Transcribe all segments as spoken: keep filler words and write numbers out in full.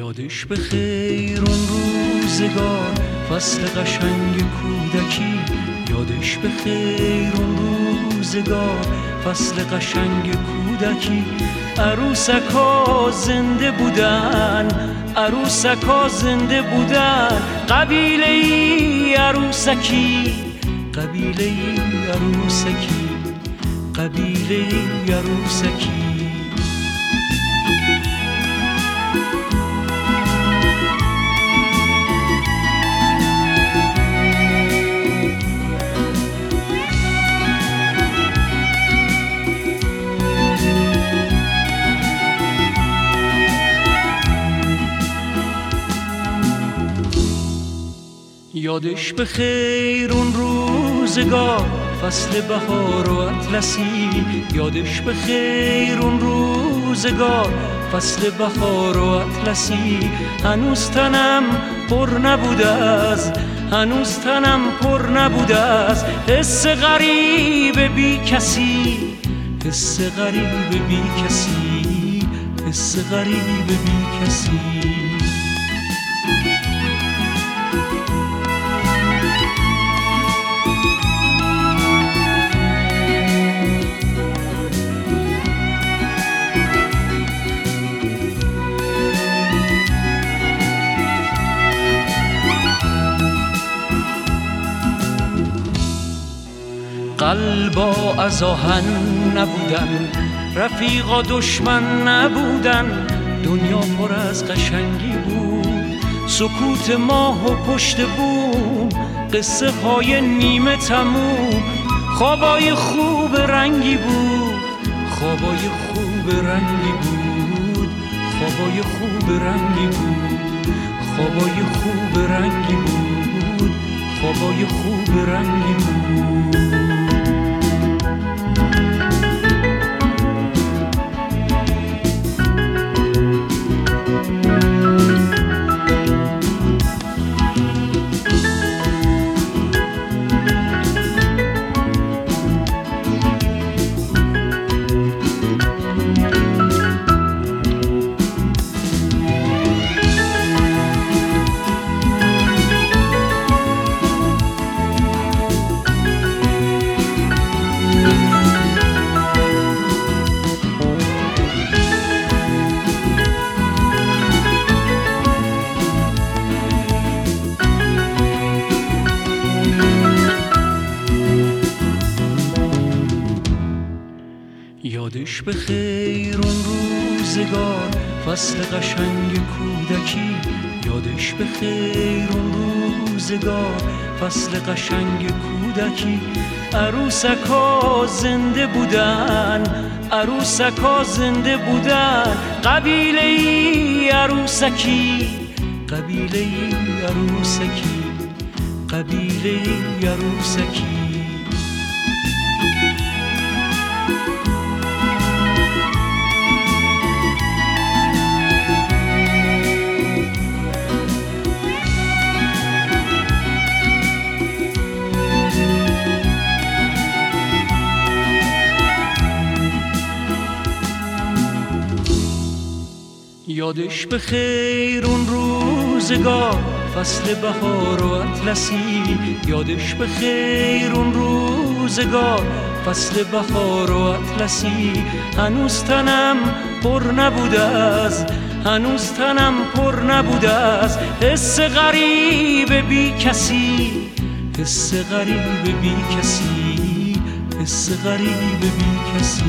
یادش به خیر اون روزگار، فصل قشنگ کودکی. یادش به خیر اون روزگار، فصل قشنگ کودکی. عروسکا زنده بودن، عروسکا زنده بودن. قبیله ای عروسکی، قبیله ای عروسکی، قبیله ای عروسکی. یادش به خیر اون روزگار، فصل بهار و اطلسی. یادش به خیر اون روزگار، فصل بهار و اطلسی. هنوز تنم پر نبوده از، هنوز تنم پر نبوده از حس غریب بی کسی، حس غریب بی کسی، حس غریب بی کسی. قلبا از آهن نبودن، رفیقا دشمن نبودن. دنیا پر از قشنگی بود، سکوت ماه و پشت بوم. قصه های نیمه تموم، خوابای خوب رنگی بود، خوابای خوب رنگی بود، خوابای خوب رنگی بود، خوابای خوب رنگی بود، خوابای خوب رنگی بود. یادش به خیر اون روزگار، فصل قشنگ کودکی. یادش به خیر اون روزگار، فصل قشنگ کودکی. عروسکا زنده بودن، عروسکا زنده بودن. قبیله ای عروسکی، قبیله ای عروسکی، قبیله ای عروسکی. یادش به خیر اون روزگار، فصل بهار و اطلسی. یادش به خیر اون روزگار، فصل بهار و اطلسی. هنوز تنم پر نبوده از، هنوز تنم پر نبوده از حس غریب بی کسی، حس غریب بی کسی، حس غریب بی کسی.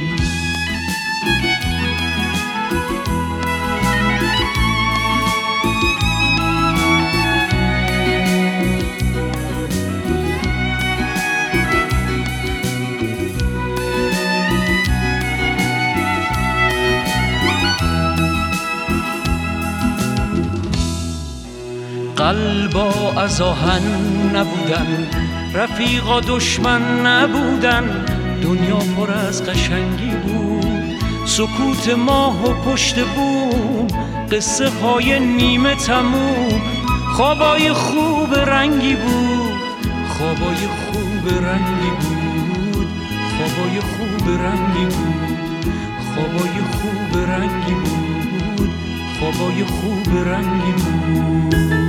قلبا از آهن نبودن، رفیقا دشمن نبودن. دنیا پر از قشنگی بود، سکوت ماه و پشت بوم. قصه های نیمه تموم، خوابای خوب رنگی بود، خوابای خوب رنگی بود، خوابای خوب رنگی بود، خوابای خوب رنگی بود، خوابای خوب رنگین بود.